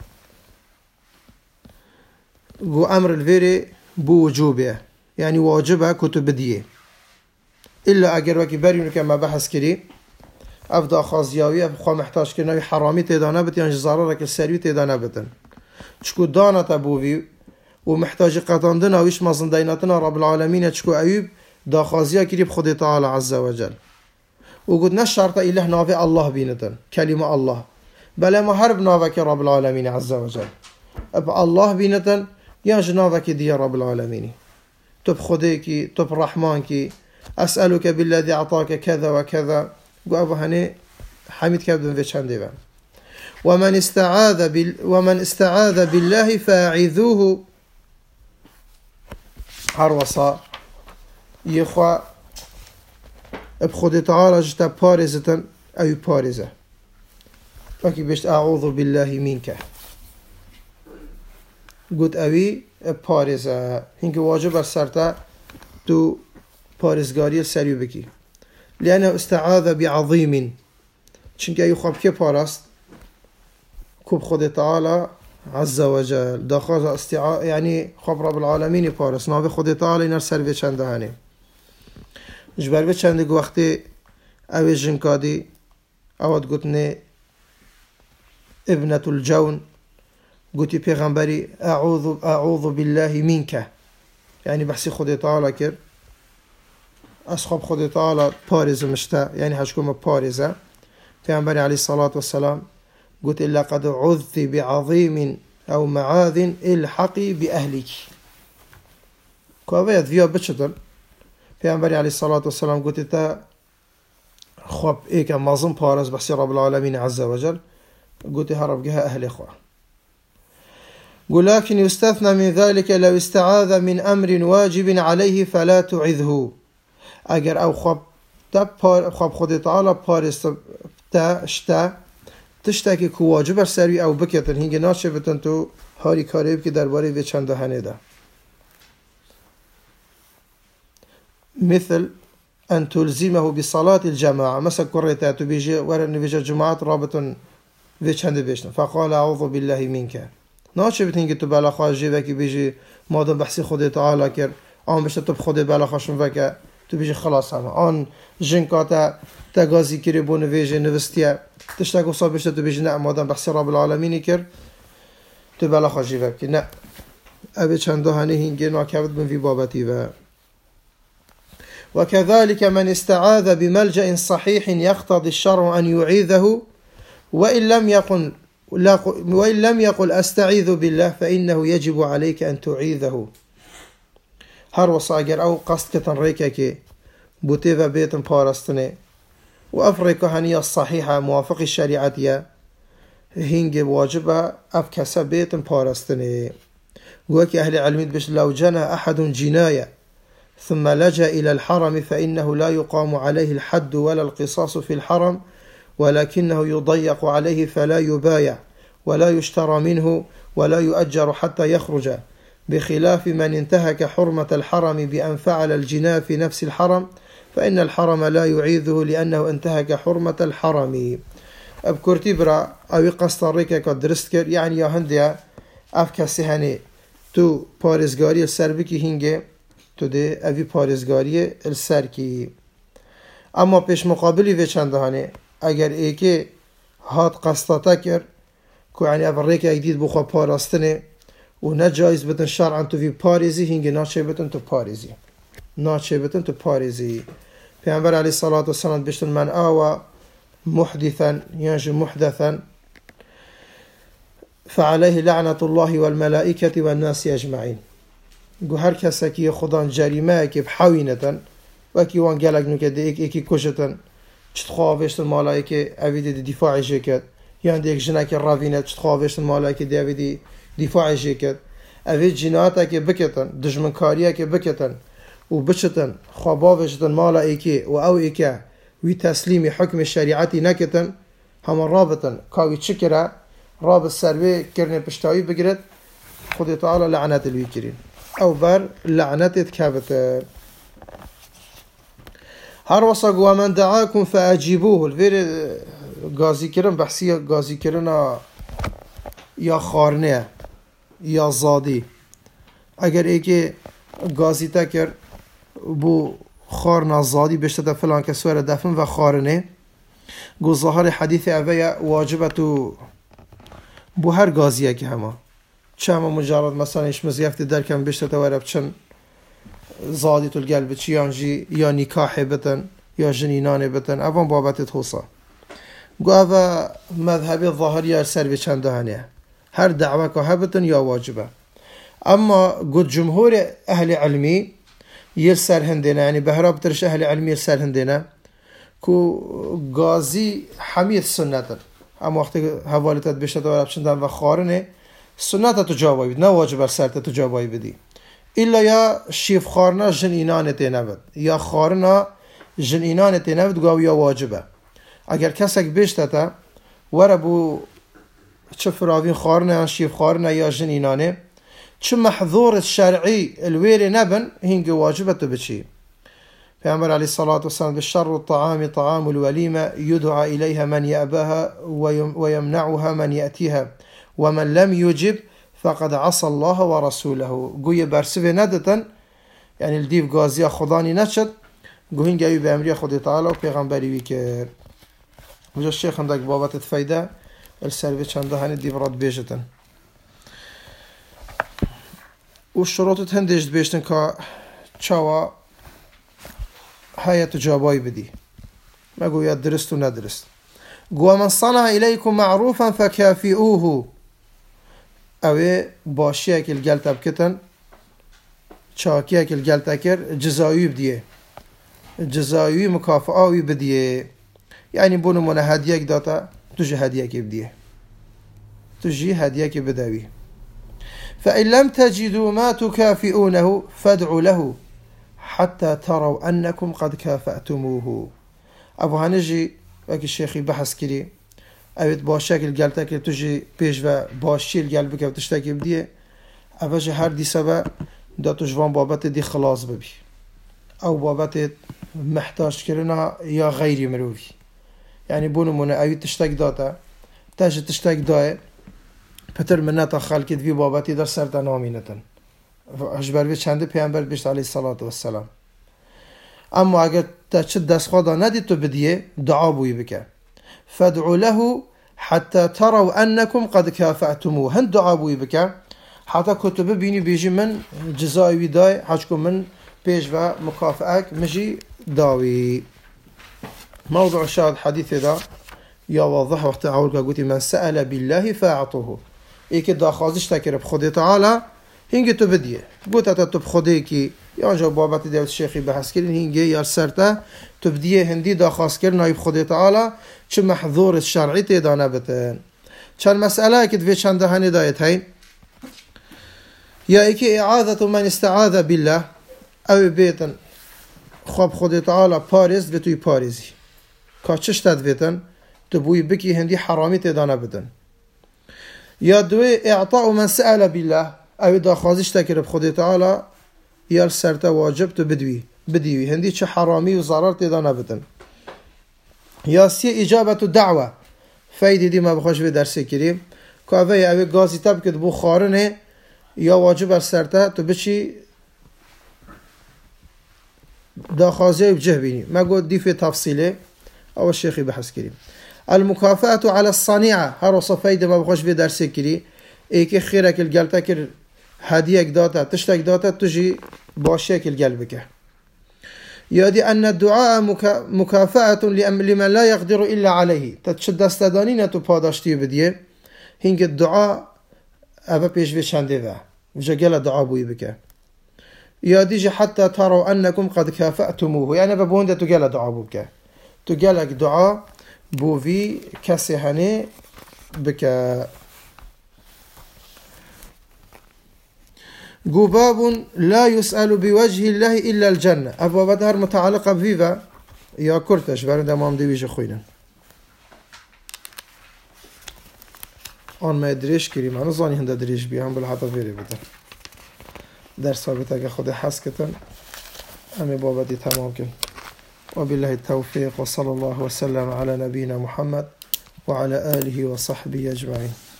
قو أمر الفيري بوجوبه يعني واجبه كتب بديه إلا أجر وكي برينو كما بحث كري أفضل خازياوي أبخوا محتاج كرناوي حرامي تيدانا بت يعني جزارارك السريو تيدانا بتن چكو دانا تبوي ومحتاج قطاندنا ويش مازن ديناتنا رب العالمين چكو أيوب دا خازيا كري بخد تعالى عز وجل وقلت نشرت إله نافي الله بينتن كلمة الله بل ما هرب نافك رب العالمين عز وجل أب الله بينتن يا جنافك دي رب العالمين تب خديكي تب رحمانكي أسألك بالذي أعطاك كذا وكذا قو هني حميد كابدن في شانديبا ومن استعاذ بال ومن استعاذ بالله فاعذوه هروسا يخوا بخد تعالى جتا بارزة أو بارزة فكي بيشت أعوذ بالله منك قلت أوي بارزة هنك واجب السرطة تو بارزگاری السريو بكي لأنه استعاذ بعظيم چونك يخواب كي بارست كوب خد تعالى عز وجل داخل استعاذ يعني خب رب العالمين بارست نابي خد تعالى نرسل في چنده هنه جبر به چنده وقتی اوی جنکادی اواد گوتنه ابنة الجون قلت پیغمبری اعوذ اعوذ بالله منك يعني بحثي خد تعالى كر اصحاب خد تعالى بارز مشتا يعني هشكم بارزة پیغمبری عليه الصلاة والسلام قلت لقد عذت بعظيم او معاذ الحقي بأهلك كوابيت فيها بچدن پیغمبری علیه الصلاة والسلام قلت تا خواب ايك مازم بارز بحسي رب العالمين عز وجل قلت هرب جها أهل إخوة ولكن يستثنى من ذلك لو استعاذ من أمر واجب عليه فلا تعذه اگر او خواب تا خواب خود تعالى بارز تا شتا تشتاكي كو واجب سروي او بكتن هنگه ناشه بتن تو هاري كاريب که درباره وی چنده هنه ده مثل أن تلزمه بصلاة الجماعة مثلا كريتات بيجي ورن بيجي جماعات رابط فيش هند بيشنا فقال أعوذ بالله منك ناچه بتنگی تو بلا خواجی وکی بيجي مادم بحثی خود تعالی کر آن بشت تو خود بلا خاشم وکه تو بيجي خلاص همه آن جنکاتا تگازی کری بون ویجی نوستیه تشتاکو صاب بشت تو بيجي نه مادم بحثی رب العالمینی کر تو بلا خواجی وکی نه اوه چنده هنه هنگی ناکبت بن في بابتی و وكذلك من استعاذ بملجأ صحيح يقتضي الشرع أن يعيذه وإن لم يقل وإن لم يقل أستعيذ بالله فإنه يجب عليك أن تعيذه هر وصاقر أو قصد كتن ريكك بوتيفا بيتن بارستني وأفريكا هنية الصحيحة موافق الشريعة هنج واجبة أفكسا بيتن بارستني وكي أهل علمين بش لو جنى أحد جناية ثم لجأ إلى الحرم فإنه لا يقام عليه الحد ولا القصاص في الحرم ولكنه يضيق عليه فلا يبايع ولا يشترى منه ولا يؤجر حتى يخرج بخلاف من انتهك حرمة الحرم بأن فعل الجناة في نفس الحرم فإن الحرم لا يعيذه لأنه انتهك حرمة الحرم أبكرتي برا أو قصتاريكا كدرستكر يعني يا هندية أفكاسي هني تو بارزگاری السربكي هنگه تو ده اوی پارزگاری السر کی اما پیش مقابلی و چنده هانه اگر ایکی هات قصداتا کر که یعنی اول ریک اک دید بخوا پاراستنه و نه جایز بتن شرعا تو وی پارزی هنگه ناچه بتن تو پارزی ناچه بتن تو پارزی پیامبر علیه الصلاة والسلام بشتن من آوا محدثا یعنی محدثا فعليه لعنة الله والملائكة والناس أجمعين گو هر کسی که خدان جریمه که بحوینتن و که وان گلگ نو که دیک یکی کشتن چت خواهشتن مالایی که اویدی دفاعی جکت یا دیک جنه که راوینت چت خواهشتن مالایی که دیویدی دفاعی جکت اوید جناتا که بکتن دشمنکاریه که بکتن و بچتن خواباوشتن مالایی که و او ایکه وی تسلیم حکم شریعتی نکتن همان رابطن کاوی چکره رابط سروی کرنه پشتاوی بگرد خود تعالی لعنت الوی کرین او بر لعنتت كابتر هر وصق ومن دعاكم فأجيبوه الفير غازي كرن بحثي غازي كرن يا خارنه يا زادي اگر ايكي غازي تكر بو خارنا زادي بشتد فلان كسوره دفن و خارنه گو ظاهر حديث اوه واجبتو بو هر غازيه که هما چما مجرد مثلا ايش مزيفت دركم بشته ورب چن زادي القلب چيانجي يا نكاح بتن یا جنینان بتن اوان بابت توصا گوه مذهبی ظاهری سر به چند هنه هر دعوه که هبتن یا واجبه اما قد جمهور اهل علمی یه سر هندینه یعنی بهراب ترش اهل علمی سر هندینه کو غازی حمید سنت اما وقتی حوالتت بشه داره بشندن و خارنه سنت تو جوابی نه واجب سر تو جوابی بدی الا یا شیف خارنا جنینان تنبد یا خارنا جنینان تنبد گاو یا واجبه اگر کسک بشته تا وره بو چه فراوین خارنا شیف خارنا یا جنینانه چه محظور شرعی الویل نبن هنگ واجبه تو بچی پیامبر علیه الصلاة والسلام بالشر الطعام طعام الوليمة يدعى إليها من يأباها ويمنعها من يأتيها ومن لم يجب فقد عصى الله ورسوله گوی برسوه ندتن یعنی الدیو غازی خدانی نشد گوهین گوی به امری خدا تعالی و پیغمبری وی که وجه الشيخ عندك بابات الفايدة السلبي چنده هنی دیو راد بیجتن و شروطت هندشت بیشتن که چاوا هيا جوابي بدي ما قو يا درست وندرست قو من صنع إليكم معروفا فكافئوه أو باشيك الجلت بكتن شاكيك الجلت أكر جزاوي بديه جزاوي مكافأة بديه يعني بونو من هديك داتا تجي هديك بديه تجي هديك بداوي فإن لم تجدوا ما تكافئونه فادعوا له حتى تروا أنكم قد كافأتموه أبو هنجي وكي الشيخي بحث كري أبيت باشاك القلتك تجي بيش و باشي القلبك وتشتاكي بديه أبجي هر دي سبا دا تجوان بابت دي خلاص ببي أو بابت محتاج كرنا يا غيري مروفي يعني بونو منا أبيت تشتاك داتا تاجي تشتاك داي پتر منتا خلقت في بابتي در سرطة نامينتن اجبر به چنده پیامبر بیشت علیه الصلاة والسلام اما اگر تا چه دست خدا ندید تو بدیه دعا بوی بکن فادعوا له حتى تروا انكم قد كافأتموه هند دعا بوی بکن حتی کتب بینی بیجی من جزای ویدای حجکم من پیش و مکافئک مجی داوی موضوع شاهد حديث دا يا واضح وقت اول قلت من سأل بالله فاعطوه اي که داخازش تکر بخدا تعالی هنگی تو بدیه گوت تا تو بخوده کی یا جا بابت دیوت شیخی بحث کردن هنگی یا سرتا تو بدیه هندی داخواست کردن نایب خدا تعالی چه محظور شرعی تیدانه بتن چند مسئله که دوی چند هنی دایت هین یا ای که اعاذت من استعاذ بالله او بیتن خواب خدا تعالی پارز به توی پارزی که چش تدویتن تو بوی بکی هندی حرامی تیدانه بتن یا دوی اعطاء من سأل بالله او داخوازش تکرب خدا تعالی یا سرتا واجب تو بدوی بدوی هندی چه حرامی و ضرر تیدا نبتن یا سی اجابت و دعوه فایده دی ما بخوش به درسی کریم که اوی اوی گازی تب کد بو خارنه یا واجب بر سرتا تو بچی داخوازی و بجه بینی ما گود دی فی تفصیله او الشیخی بحث کریم المكافأة على الصنيعة هر وصفايده ما بخوش به درسی کری ای که خیرک الگلتا کر هديك داتا تشتاك داتا تجي باشيك القلبك يادي أن الدعاء مكافأة لمن لا يقدر إلا عليه تتشد استدانين تبادشتي بديه هنگ الدعاء أبا بيش في شانديفا وجا الدعاء بوي بك يادي حتى تروا أنكم قد كافأتموه يعني ببونده تقال دعاء بك تقالك دعاء بوفي كسهني بك باب لا يسأل بوجه الله إلا الجنة أبواب دار متعلقة بفيفا يا كرتش برند امام دویش خوینن آن ما دريش كريم أنا ظاني هنده دريش بي هم بالحطة فيري بده در ثابت اگه خود حس کتن امی بابدي تمام کن وبالله التوفيق وصلى الله وسلم على نبينا محمد وعلى آله وصحبه أجمعين.